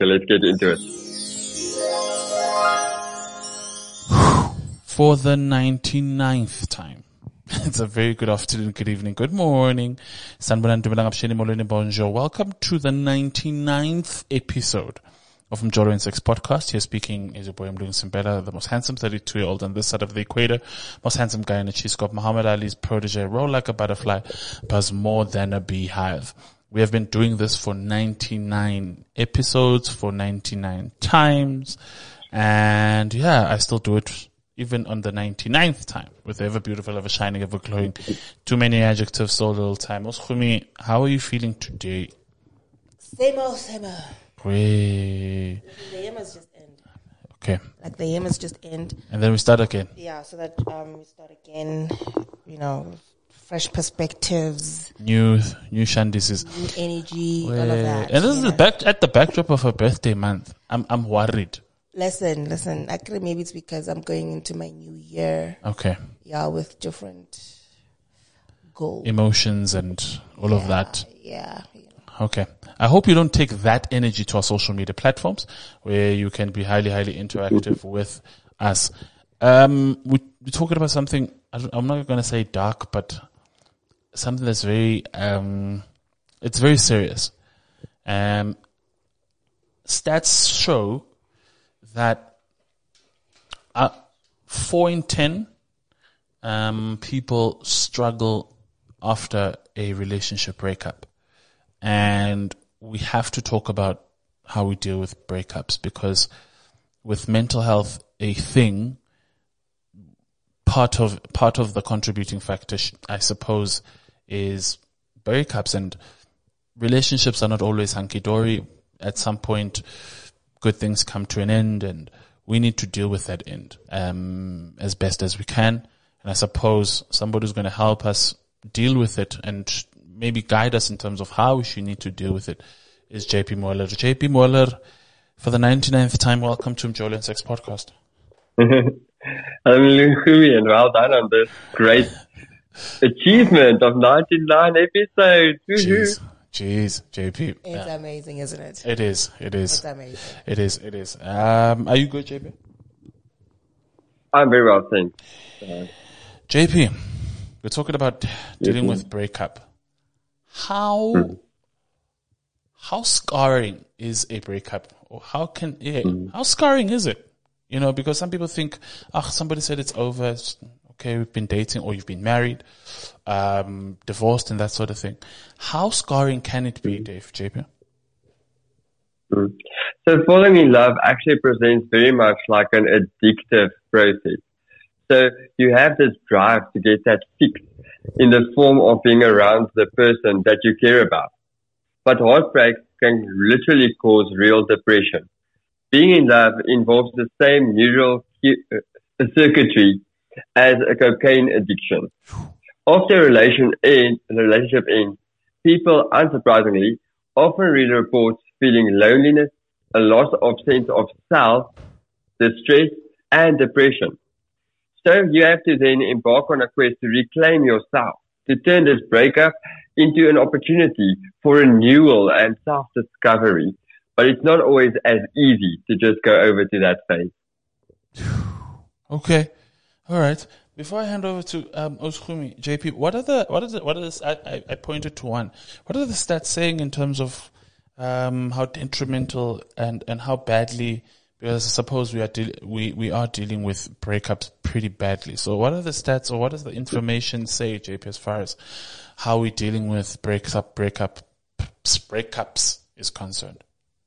So let's get into it. For the 99th time. It's a very good afternoon, good evening, good morning. Bonjour. Welcome to the 99th episode of Mjolo and Sex podcast. Here speaking is your boy Mlungu Simbela, the most handsome 32-year-old on this side of the equator, most handsome guy in the cheese scope, Muhammad Ali's protege, roll like a butterfly, buzz more than a beehive. We have been doing this for 99 episodes, for 99 times, and yeah, I still do it even on the 99th time, with ever beautiful, ever shining, ever glowing. Too many adjectives, so little time. Oskumi, how are you feeling today? Same old. Great. The year must just end. Okay. Like the year must just end. And then we start again. Yeah, so that we start again, fresh perspectives. New shandises. New energy, all of that. And this is at the backdrop of a birthday month. I'm worried. Listen. Actually, maybe it's because I'm going into my new year. Okay. Yeah, with different goals. Emotions and all of that. Yeah. Okay. I hope you don't take that energy to our social media platforms where you can be highly, highly interactive with us. We're talking about something, I'm not going to say dark, but something that's very, it's very serious. Stats show that 4 in 10 people struggle after a relationship breakup. And we have to talk about how we deal with breakups, because with mental health a thing, part of the contributing factor, I suppose, is breakups, and relationships are not always hunky-dory. At some point, good things come to an end, and we need to deal with that end as best as we can. And I suppose somebody who's going to help us deal with it and maybe guide us in terms of how we should need to deal with it is JP Moeller. JP Moeller, for the 99th time, welcome to Mjolo and Sex podcast. I'm Lungu, and well done on this great achievement of 99 episodes. Jeez, JP. It's amazing, isn't it? It is. It's amazing. It is. Are you good, JP? I'm very well, thanks. JP, we're talking about dealing with breakup. How scarring is a breakup? Or how scarring is it? Because some people think, somebody said it's over. It's okay, we've been dating, or you've been married, divorced, and that sort of thing. How scarring can it be, Dave, JP? So falling in love actually presents very much like an addictive process. So you have this drive to get that fix in the form of being around the person that you care about. But heartbreak can literally cause real depression. Being in love involves the same neural circuitry as a cocaine addiction. After a relationship ends, people, unsurprisingly, often read reports feeling loneliness, a loss of sense of self, distress, and depression. So you have to then embark on a quest to reclaim yourself, to turn this breakup into an opportunity for renewal and self-discovery. But it's not always as easy to just go over to that phase. Okay. All right. Before I hand over to Oskumi, JP, what are the I pointed to one. What are the stats saying in terms of how detrimental and how badly, because I suppose we are dealing with breakups pretty badly. So what are the stats, or what does the information say, JP, as far as how we're dealing with breakups is concerned?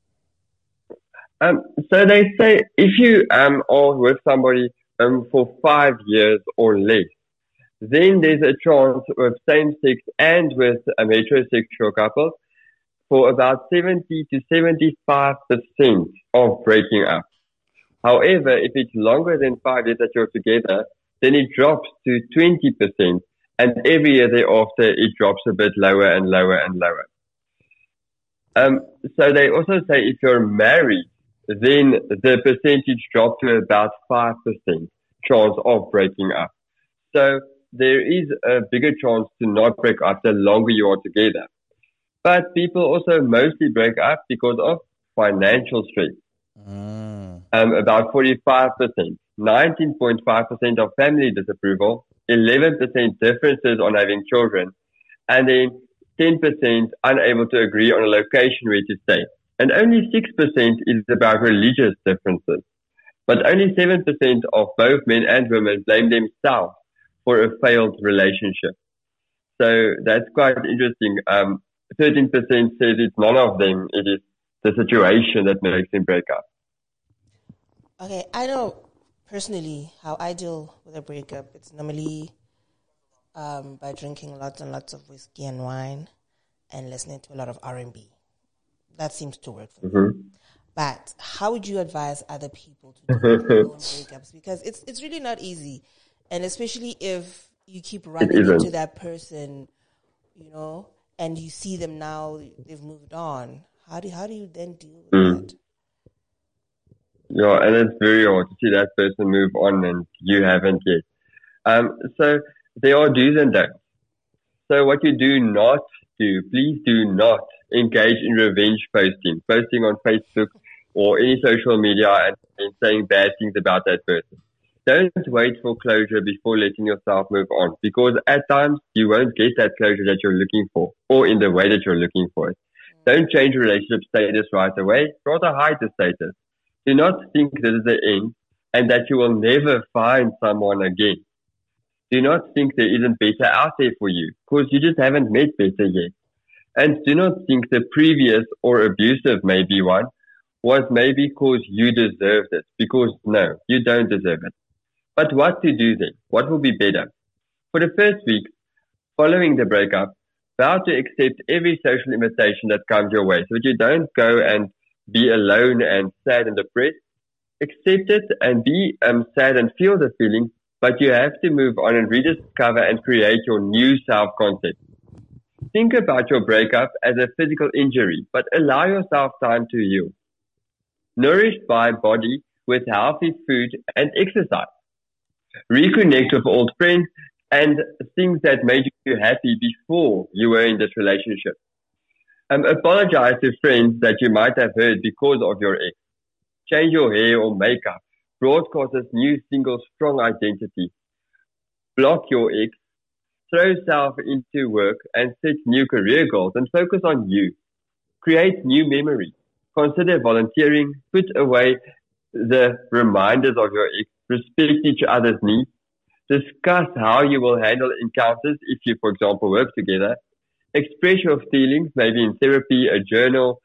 So they say if you are with somebody for 5 years or less, then there's a chance with same-sex and with a heterosexual couple for about 70 to 75% of breaking up. However, if it's longer than 5 years that you're together, then it drops to 20%, and every year thereafter it drops a bit lower and lower and lower. So they also say if you're married, then the percentage dropped to about 5% chance of breaking up. So there is a bigger chance to not break up the longer you are together. But people also mostly break up because of financial stress. About 45%, 19.5% of family disapproval, 11% differences on having children, and then 10% unable to agree on a location where to stay. And only 6% is about religious differences. But only 7% of both men and women blame themselves for a failed relationship. So that's quite interesting. 13% says it's none of them. It is the situation that makes them break up. Okay, I know personally how I deal with a breakup. It's normally by drinking lots and lots of whiskey and wine and listening to a lot of R&B. That seems to work for me. But how would you advise other people to deal with their own breakups? Because it's really not easy. And especially if you keep running into that person, you know, and you see them now, they've moved on. How do you then deal with that? Yeah, and it's very hard to see that person move on and you haven't yet. So there are do's and don'ts. So what you do not do, please do not engage in revenge posting on Facebook or any social media and saying bad things about that person. Don't wait for closure before letting yourself move on, because at times you won't get that closure that you're looking for or in the way that you're looking for it. Don't change your relationship status right away. Rather hide the status. Do not think this is the end and that you will never find someone again. Do not think there isn't better out there for you, because you just haven't met better yet. And do not think the previous or abusive maybe one was maybe because you deserved it, because no, you don't deserve it. But what to do then? What will be better? For the first week following the breakup, vow to accept every social invitation that comes your way so that you don't go and be alone and sad and depressed. Accept it and be sad and feel the feeling, but you have to move on and rediscover and create your new self-concept. Think about your breakup as a physical injury, but allow yourself time to heal. Nourished by body with healthy food and exercise. Reconnect with old friends and things that made you happy before you were in this relationship. Apologize to friends that you might have hurt because of your ex. Change your hair or makeup. Broadcast this new single strong identity. Block your ex. Throw yourself into work and set new career goals and focus on you. Create new memories. Consider volunteering. Put away the reminders of your ex. Respect each other's needs. Discuss how you will handle encounters if you, for example, work together. Express your feelings, maybe in therapy, a journal,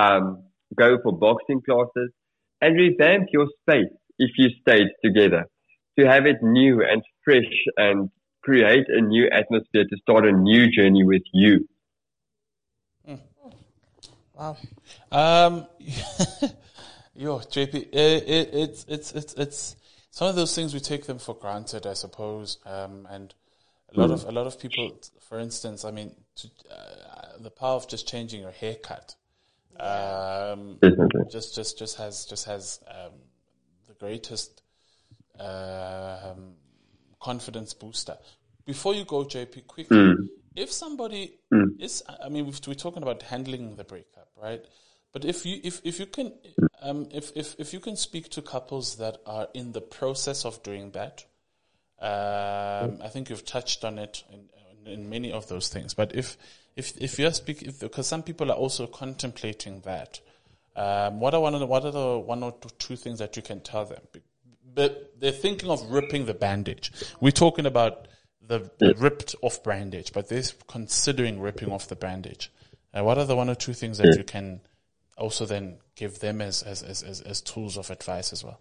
go for boxing classes, and revamp your space if you stayed together to have it new and fresh and create a new atmosphere to start a new journey with you. Wow. JP, it's some of those things we take them for granted, I suppose, and a lot of people, for instance, I mean, the power of just changing your haircut, just has the greatest confidence booster. Before you go, JP, quickly, if somebody is, I mean, we're talking about handling the breakup, right? But if you can speak to couples that are in the process of doing that, I think you've touched on it in many of those things. But if you're speaking, because some people are also contemplating that, what are the one or two things that you can tell them? But they're thinking of ripping the bandage. We're talking about the ripped off bandage, but they're considering ripping off the bandage. What are the one or two things that you can also then give them as tools of advice as well?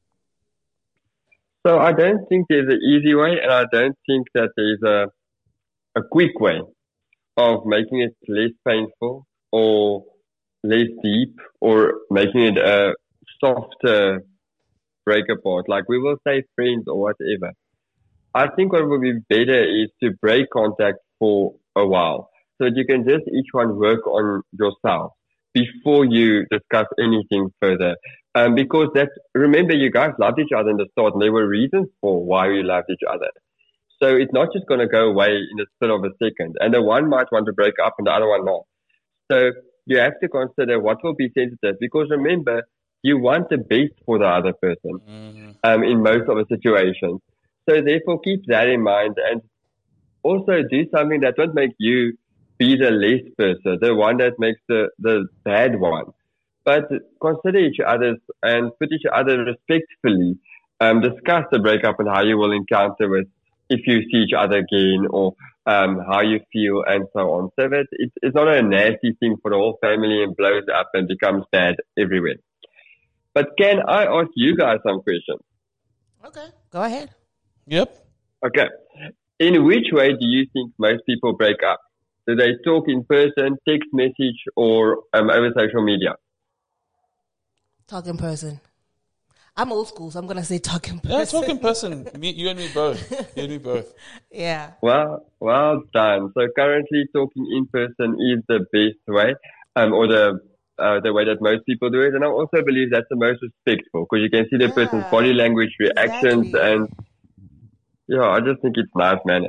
So I don't think there's an easy way, and I don't think that there's a quick way of making it less painful or less deep or making it a softer break apart. Like we will say friends or whatever. I think what would be better is to break contact for a while so that you can just each one work on yourself before you discuss anything further. Because remember, you guys loved each other in the start and there were reasons for why you loved each other. So it's not just going to go away in a split of a second. And the one might want to break up and the other one not. So you have to consider what will be sensitive, because remember, you want the best for the other person in most of the situations. So therefore, keep that in mind, and also do something that won't make you be the less person, the one that makes the bad one. But consider each other's and put each other respectfully. Discuss the breakup and how you will encounter with if you see each other again, or how you feel and so on. So that it's not a nasty thing for the whole family and blows up and becomes bad everywhere. But can I ask you guys some questions? Okay, go ahead. Yep. Okay. In which way do you think most people break up? Do they talk in person, text message, or over social media? Talk in person. I'm old school, so I'm going to say talk in person. Yeah, talk in person. You and me both. You and me both. Yeah. Well done. So currently talking in person is the best way, or the way that most people do it. And I also believe that's the most respectful, because you can see the person's body language, reactions, exactly. and I just think it's nice manners.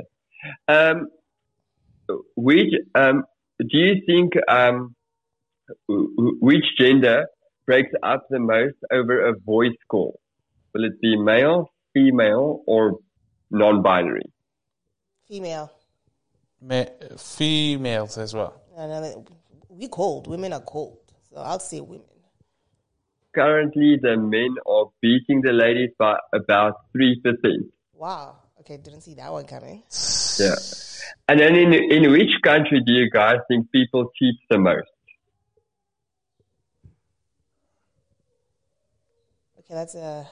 Do you think which gender breaks up the most over a voice call? Will it be male, female, or non-binary? Female. Females as well. We cold. Women are cold. So I'll say women. Currently, the men are beating the ladies by about 3%. Wow. Okay, didn't see that one coming. Yeah. And then in which country do you guys think people cheat the most? Okay, that's a...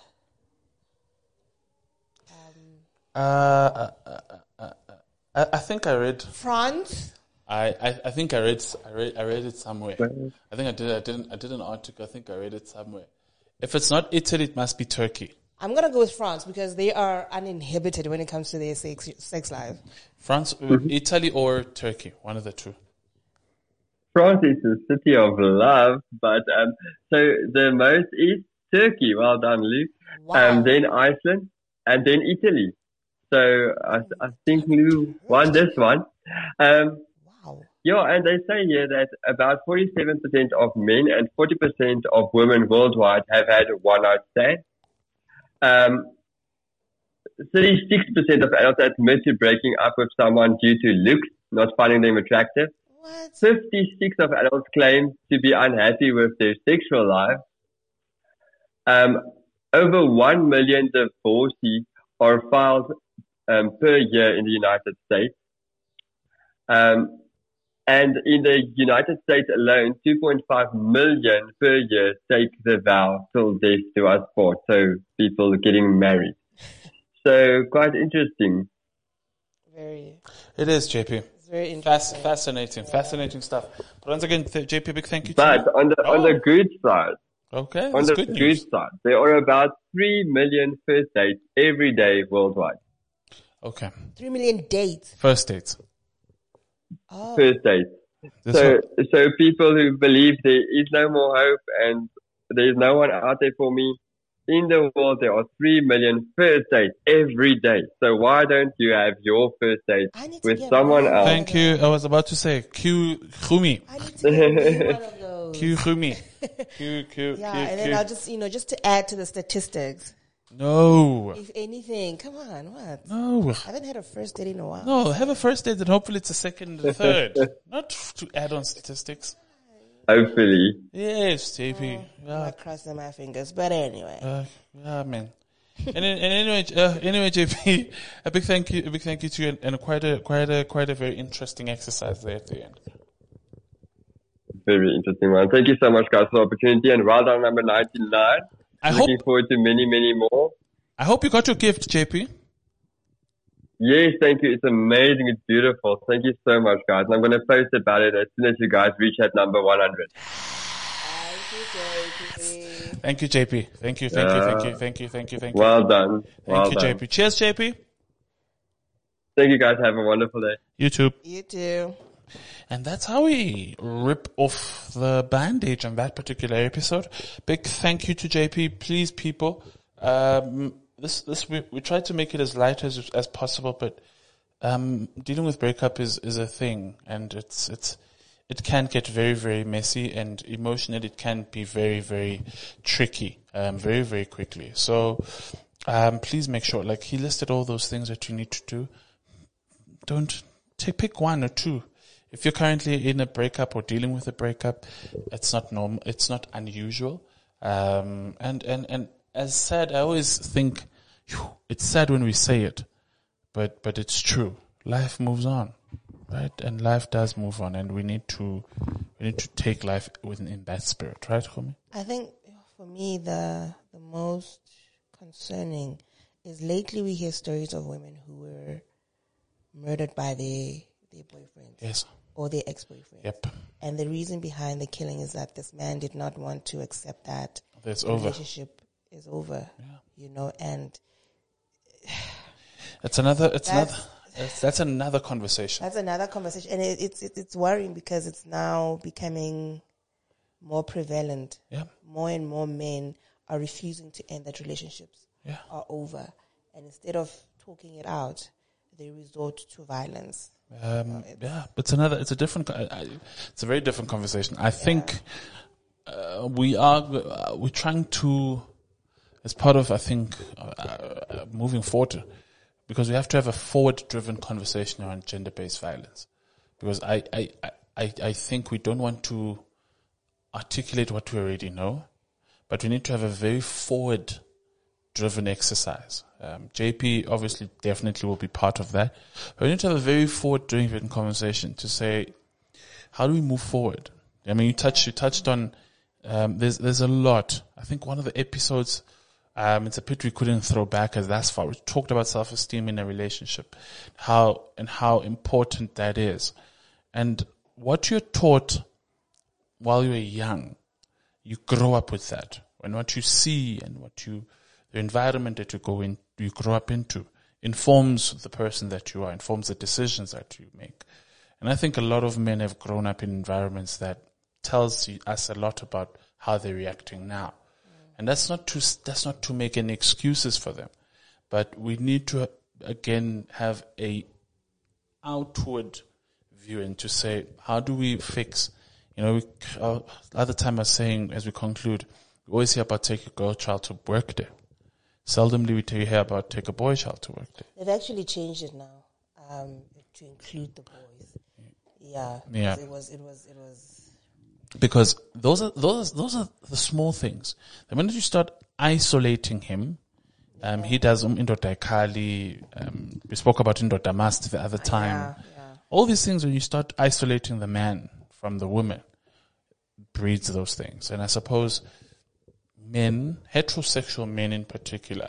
I think I read. France? I think I read it somewhere. I think I did an article. I think I read it somewhere. If it's not Italy, it must be Turkey. I'm going to go with France because they are uninhibited when it comes to their sex life. France, Italy, or Turkey, one of the two. France is a city of love, but so the most is Turkey. Well done, Luke. Wow. Then Iceland, and then Italy. So I think Lou won this one. Wow. Yeah, and they say here that about 47% of men and 40% of women worldwide have had a one-night stand. 36% of adults admit to breaking up with someone due to looks, not finding them attractive. What? 56% of adults claim to be unhappy with their sexual life. Over 1 million divorces are filed per year in the United States. And in the United States alone, 2.5 million per year take the vow till death do us part. So people getting married. So quite interesting. Very. It is, JP. It's very interesting. Fascinating stuff. But once again, JP, big thank you to But you. on the good side, Okay, on that's the good good news. side, there are about 3 million first dates every day worldwide. Okay. 3 million dates. First dates. Oh. First dates. So people who believe there is no more hope and there is no one out there for me, in the world there are 3 million first dates every day. So why don't you have your first date with someone else? Thank you. I was about to say, Q Khumi. I need to get one of those. Q Khumi. And then I'll just, just to add to the statistics. No. If anything, come on, what? No. I haven't had a first date in a while. No, have a first date and hopefully it's a second and a third. Not to add on statistics. Hopefully. Yes, JP. I'm crossing my fingers, but anyway. Man. And anyway, JP, a big thank you to you, and quite a very interesting exercise there at the end. Very interesting one. Thank you so much, guys, for the opportunity, and well done, number 99. Looking forward to many, many more. I hope you got your gift, JP. Yes, thank you. It's amazing. It's beautiful. Thank you so much, guys. And I'm going to post about it as soon as you guys reach that number 100. Thank you, JP. Thank you. Well done. Thank you, JP. Cheers, JP. Thank you, guys. Have a wonderful day. You too. You too. And that's how we rip off the bandage on that particular episode. Big thank you to JP. Please, people, we try to make it as light as possible, but dealing with breakup is a thing, and it can get very, very messy, and emotionally it can be very, very tricky, very, very quickly. So, please make sure, like he listed all those things that you need to do. Don't pick one or two. If you're currently in a breakup or dealing with a breakup, it's not normal. It's not unusual. And as said, I always think it's sad when we say it, but it's true. Life moves on, right? And life does move on, and we need to take life in that spirit, right, Khomi? I think for me the most concerning is lately we hear stories of women who were murdered by their boyfriends. Yes. Or their ex-boyfriends. Yep. And the reason behind the killing is that this man did not want to accept that It's the over. relationship is over. Yeah. And that's another conversation. That's another conversation, and it's worrying because it's now becoming more prevalent. Yeah. More and more men are refusing to end that relationships are over, and instead of talking it out, they resort to violence. But it's a very different conversation. I think we're trying to, as part of, I think, moving forward, because we have to have a forward-driven conversation around gender-based violence. Because I think we don't want to articulate what we already know, but we need to have a very forward-driven exercise. JP obviously definitely will be part of that. But we need to have a very forward-driven conversation to say, how do we move forward? I mean, you touched on, there's a lot. I think one of the episodes, it's a pity we couldn't throw back as that's far. We talked about self-esteem in a relationship, how important that is. And what you're taught while you're young, you grow up with that. And what you see and the environment that you grow up into informs the person that you are, informs the decisions that you make. And I think a lot of men have grown up in environments that tells us a lot about how they're reacting now. And that's not to make any excuses for them, but we need to again have a outward view and to say, how do we fix? Other time I was saying as we conclude, we always hear about take a girl child to work day. Seldomly we hear about take a boy child to work day. They've actually changed it now to include the boys. Yeah. It was. Because those are the small things. The minute you start isolating him, he does Indoda Kali, we spoke about Indoda Mast the other time. All these things, when you start isolating the man from the woman, breeds those things. And I suppose men, heterosexual men in particular,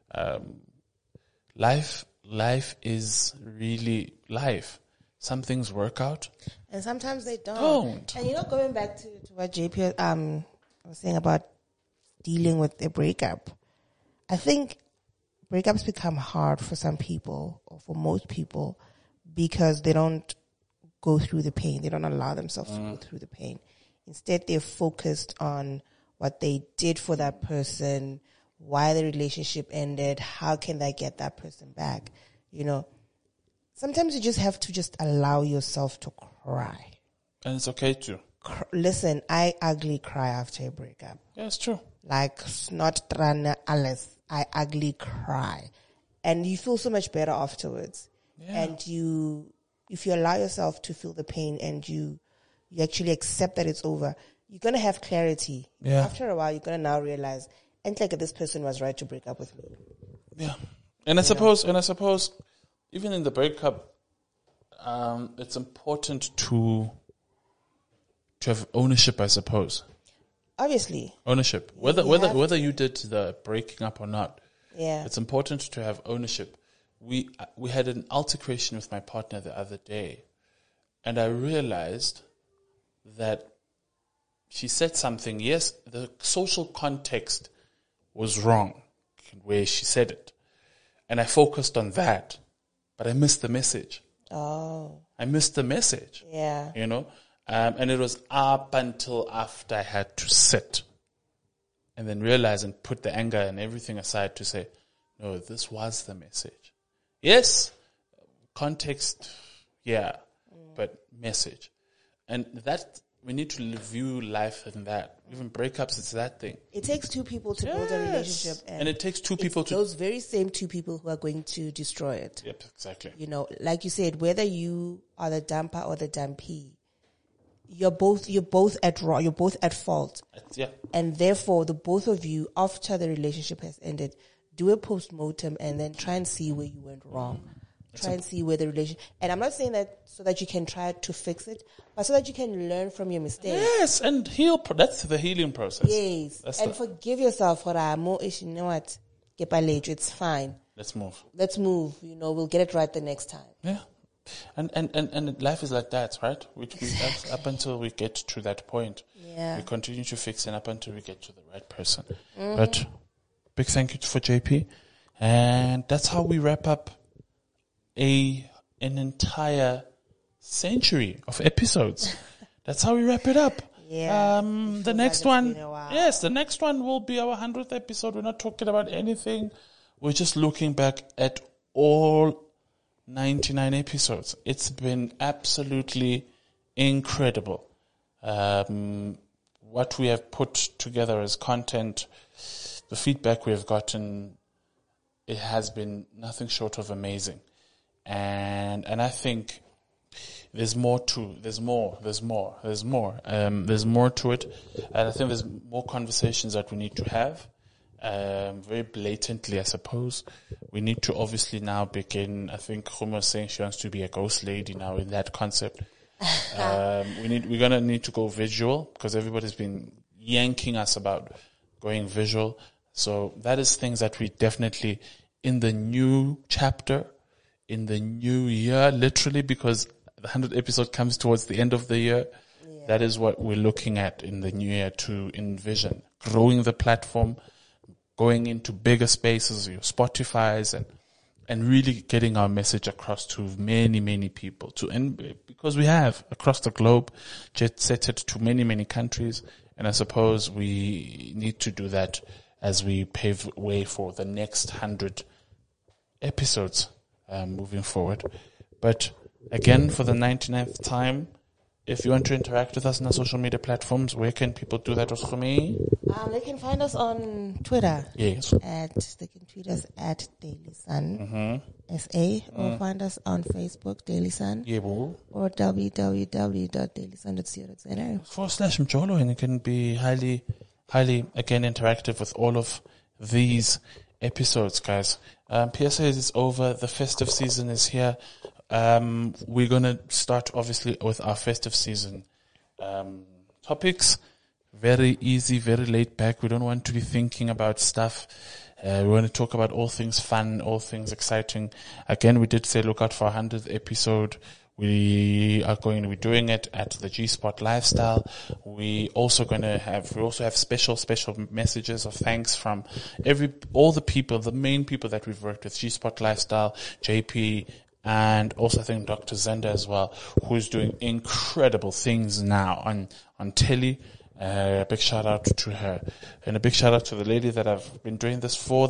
life is really life. Some things work out. And sometimes they don't. And going back to what JP was saying about dealing with a breakup, I think breakups become hard for some people, or for most people, because they don't go through the pain. They don't allow themselves to go through the pain. Instead, they're focused on what they did for that person, why the relationship ended, how can they get that person back, Sometimes you just have to just allow yourself to cry. And it's okay to. Listen, I ugly cry after a breakup. Yeah, it's true. Like, not trana alles. I ugly cry. And you feel so much better afterwards. Yeah. And if you allow yourself to feel the pain and you actually accept that it's over, you're going to have clarity. Yeah. After a while, you're going to now realize, and like this person was right to break up with me. Yeah. And I suppose, even in the breakup, it's important to have ownership, I suppose. Obviously. Ownership. Whether you did the breaking up or not. Yeah. It's important to have ownership. We had an altercation with my partner the other day, and I realized that she said something. Yes, the social context was wrong where she said it. And I focused on that. But I missed the message. Oh. I missed the message. Yeah. And it was up until after I had to sit and then realize and put the anger and everything aside to say, no, this was the message. Yes, context, yeah, but message. And that, we need to view life in that. Even breakups, it's that thing. It takes two people to build a relationship. And it takes two people to... those very same two people who are going to destroy it. Yep, exactly. You know, like you said, whether you are the dumper or the dumpee, you're both at wrong. You're both at fault. Yeah. And therefore, the both of you, after the relationship has ended, do a post-mortem and then try and see where you went wrong. Try and see where the relation. And I'm not saying that so that you can try to fix it, but so that you can learn from your mistakes. Yes, and heal. That's the healing process. Yes, and forgive yourself for that. More ish, you know what? It's fine. Let's move. You know, we'll get it right the next time. Yeah, and life is like that, right? We up until we get to that point. Yeah, we continue to fix it up until we get to the right person. But big thank you for JP, and that's how we wrap up an entire century of episodes. That's how we wrap it up. Yeah. The next one, the next one will be our 100th episode. We're not talking about anything. We're just looking back at all 99 episodes. It's been absolutely incredible. What we have put together as content, the feedback we have gotten, it has been nothing short of amazing. And I think there's more to it. There's more to it. And I think there's more conversations that we need to have. Very blatantly, I suppose. We need to obviously now begin, I think Khuma was saying she wants to be a ghost lady now in that concept. We're gonna need to go visual because everybody's been yanking us about going visual. So that is things that we definitely, in the new chapter, in the new year, literally, because the 100th episode comes towards the end of the year. Yeah. That is what we're looking at in the new year to envision. Growing the platform, going into bigger spaces, your Spotify's, and really getting our message across to many, many people. Because we have, across the globe, jet set it to many, many countries. And I suppose we need to do that as we pave way for the next 100 episodes. Moving forward. But again, for the 99th time, if you want to interact with us on our social media platforms, where can people do that, Oskhumi? They can find us on Twitter. Yes. They can tweet us at Daily Sun SA, or find us on Facebook, Daily Sun, or www.dailysun.co.za. /Mjolo, and you can be highly, again, interactive with all of these episodes, guys. PSA is over. The festive season is here. We're going to start, obviously, with our festive season topics. Very easy, very laid back. We don't want to be thinking about stuff. We want to talk about all things fun, all things exciting. Again, we did say look out for our 100th episode. We are going to be doing it at the G-Spot Lifestyle. We also have special messages of thanks from all the people, the main people that we've worked with, G-Spot Lifestyle, JP, and also I think Dr. Zenda as well, who's doing incredible things now on telly. A big shout out to her, and a big shout out to the lady that I've been doing this for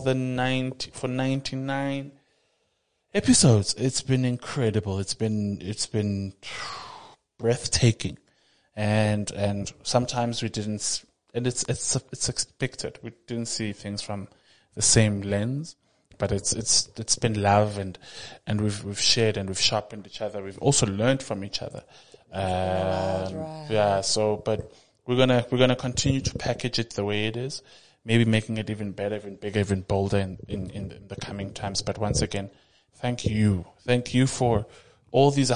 99 episodes. It's been incredible. It's been breathtaking, and sometimes we didn't, and it's expected. We didn't see things from the same lens, but it's been love, and we've shared and we've sharpened each other. We've also learned from each other. Right. Yeah. So, but we're gonna continue to package it the way it is. Maybe making it even better, even bigger, even bolder in the coming times. But once again, thank you for all these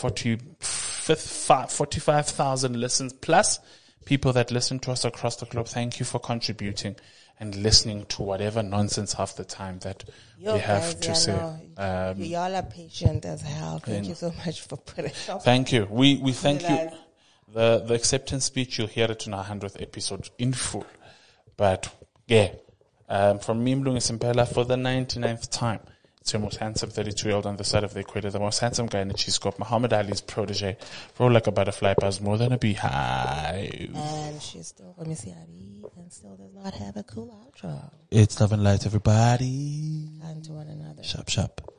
145,000 listens plus people that listen to us across the globe. Thank you for contributing and listening to whatever nonsense half the time that we have to say. Y'all are patient as hell. Thank you so much for putting up. Thank you. We thank you. The acceptance speech, you'll hear it in our 100th episode in full. But yeah, from me, Mlungu Simpela, for the 99th time. It's your most handsome 32-year-old on the side of the equator, the most handsome guy in the cheese scope, Muhammad Ali's protege, roll like a butterfly, buzz more than a beehive. And she's still from Mississippi and still does not have a cool outro. It's love and light, everybody. And to one another. Shop.